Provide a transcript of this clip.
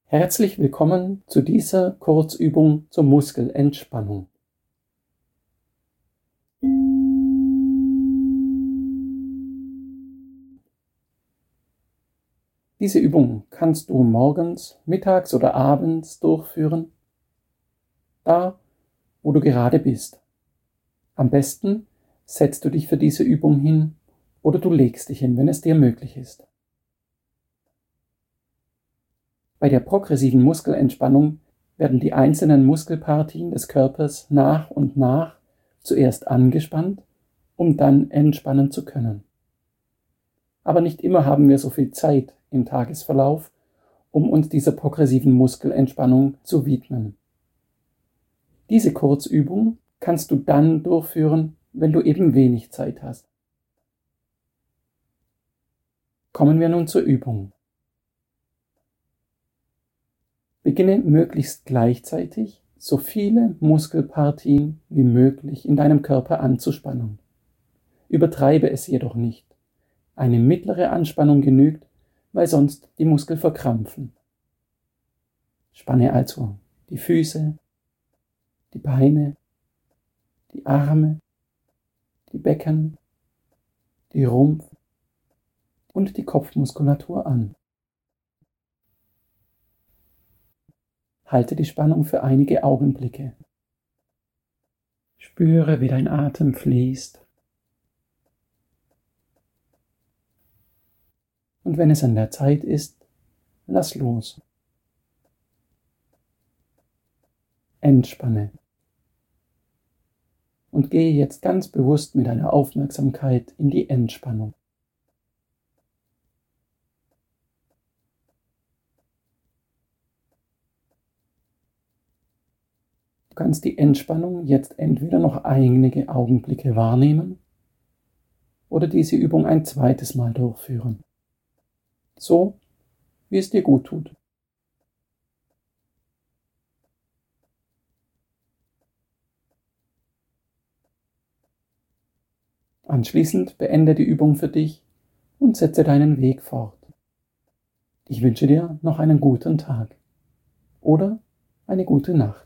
Herzlich willkommen zu dieser Kurzübung zur Muskelentspannung. Diese Übung kannst du morgens, mittags oder abends durchführen, da wo du gerade bist. Am besten setzt du dich für diese Übung hin oder du legst dich hin, wenn es dir möglich ist. Bei der progressiven Muskelentspannung werden die einzelnen Muskelpartien des Körpers nach und nach zuerst angespannt, um dann entspannen zu können. Aber nicht immer haben wir so viel Zeit im Tagesverlauf, um uns dieser progressiven Muskelentspannung zu widmen. Diese Kurzübung kannst du dann durchführen, wenn du eben wenig Zeit hast. Kommen wir nun zur Übung. Beginne möglichst gleichzeitig so viele Muskelpartien wie möglich in deinem Körper anzuspannen. Übertreibe es jedoch nicht. Eine mittlere Anspannung genügt, weil sonst die Muskeln verkrampfen. Spanne also die Füße, die Beine, die Arme, die Becken, die Rumpf- und die Kopfmuskulatur an. Halte die Spannung für einige Augenblicke. Spüre, wie dein Atem fließt. Und wenn es an der Zeit ist, lass los. Entspanne. Und gehe jetzt ganz bewusst mit deiner Aufmerksamkeit in die Entspannung. Du kannst die Entspannung jetzt entweder noch einige Augenblicke wahrnehmen oder diese Übung ein zweites Mal durchführen. So, wie es dir gut tut. Anschließend beende die Übung für dich und setze deinen Weg fort. Ich wünsche dir noch einen guten Tag oder eine gute Nacht.